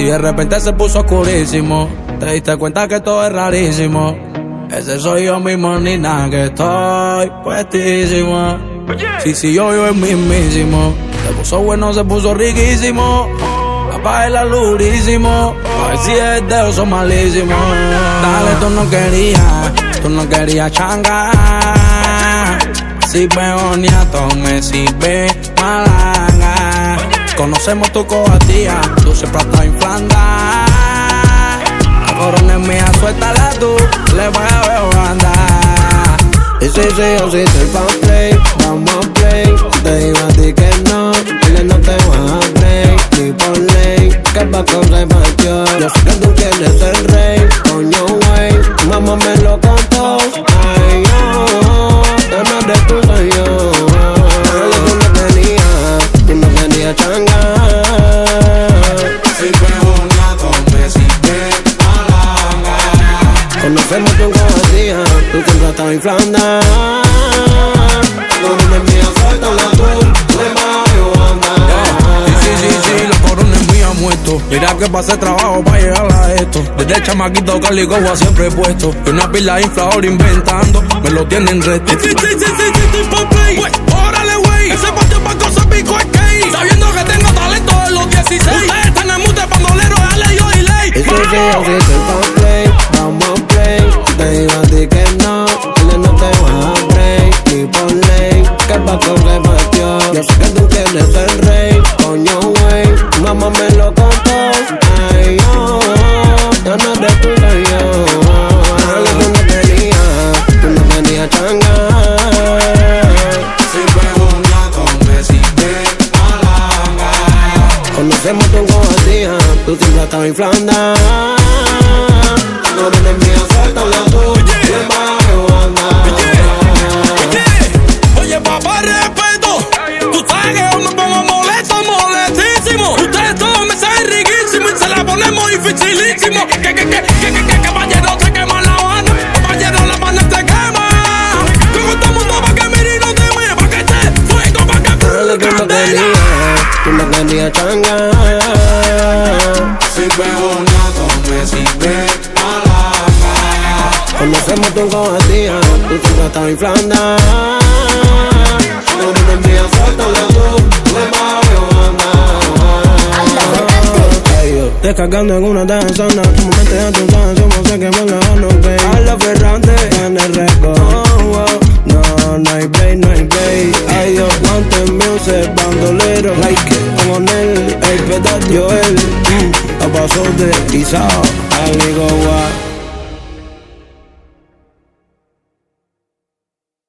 de repente se puso oscurísimo. Te diste cuenta que todo es rarísimo. Ese soy yo mismo, ni nada, que estoy puestísimo. Sí, yo el mismísimo. Se puso bueno, se puso riquísimo. Apague la luz durísimo. A ver si el dedo son malísimos. Dale, tú no querías changa. Si boniato me sirve malanga. Conocemos tu cobardía, tú siempre estás inflando. La corona es mía, suéltala tú, le voy a ver banda. Y si yo soy el fan play, vamos a play. Te iba a ti que no, dile no te vas a break. Ni por ley, que el Paco se partió. Yo sé que tú quieres ser rey, coño wey. Mamá me lo contó, ay yo, no de tú soy yo. Tú no querías changa. Si boniato me sirve malanga. Conocemos tu cobardía, tú siempre estás inflando. La corona es mía, suéltala tú, le mayo anda. Sí, la corona es mía, muerto. Mira que pasé trabajo para llegar a esto. Desde chamaquito Calicoba siempre he puesto. Y una pila de inflador inventando, me lo tienen reto. Sí, órale, wey. Ese patio Paco se picó el cake. Sabiendo que tengo talento de los 16. Ustedes están en mute bandolero, dale yo y ley. Y si yo soy el fan play, vamos a play. Te iba a ti que no, dile no te vas a break. Ni por ley, que el Paco se partió. Yo sé que tú quieres ser rey, coño wey. Mamá me lo contó, ay yo, no de tú soy yo. Dale, tú no querías changa. Si boniato me sirve malanga. Conocemos tu cobardía, tú siempre estás inflando. La corona es mía, suéltala tú, le mayo anda. Oye, papá, respeto. Tú sabes que yo me pongo molesto, molestísimo. Ustedes todos me saben riquísimo y se la ponemos dificilísimo. Que caballero te quema la mano, caballero la mano te quema. Cojo todo el mundo pa' que mire y no te mueva, pa' que te fuego, pa' que Dale, tú no querías changa. Si boniato me sirve malanga. Conocemos tu cobardía, tú siempre estás inflando. La corona es mía, suéltala tú, le mayo anda. Descargando en una danzona, tu mente a tu canción, no sé qué me la no pay. A la Ferrante, en el récord. No hay play. Ay, yo, Mountain Music, bandolero. Like it, con él, el pedazo, Joel. A paso de Isao, amigo,